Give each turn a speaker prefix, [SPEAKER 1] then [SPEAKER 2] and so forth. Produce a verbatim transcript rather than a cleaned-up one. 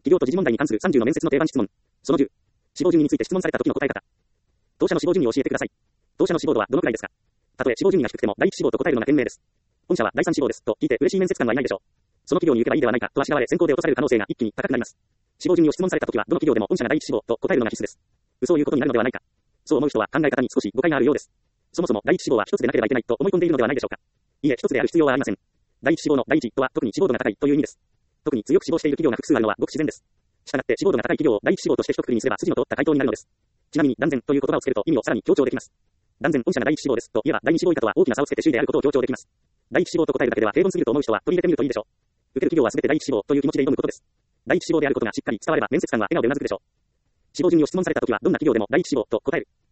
[SPEAKER 1] 企業と時事問題に関するさんじゅうの面接の定番質問。そのじゅう。志望順位について質問された時の答え方。当社の志望順位を教えてください。当社の志望度はどのくらいですか。たとえ志望順位が低くても第一志望と答えるのが賢明です。本社は第三志望ですと聞いて嬉しい面接官はいないでしょう。その企業に行けばいいではないかとあしらわれ選考で落とされる可能性が一気に高くなります。志望順位を質問された時はどの企業でも本社が第一志望と答えるのが必須です。嘘を言うことになるのではないか。そう思う人は考え方に少し誤解があるようです。そもそも第一志望は一つでなければいけないと思い込んでいるのではないでしょうか。いいえ、一つである必要はありません。第一志望の第一とは特に志望度が高いという意味です。特に強く志望している企業が複数あるのはごく自然です。したがって志望度が高い企業を第一志望として一括りにすれば筋の通った回答になるのです。ちなみに断然という言葉をつけると意味をさらに強調できます。断然本社が第一志望ですと言えば第二志望以下とは大きな差をつけて首位であることを強調できます。第一志望と答えるだけでは平凡すぎると思う人は取り入れてみるといいでしょう。受ける企業は全て第一志望という気持ちで挑むことです。第一志望であることがしっかり伝われば面接官は笑顔でうなずくでしょう。志望順位を質問されたときはどんな企業でも第一志望と答える。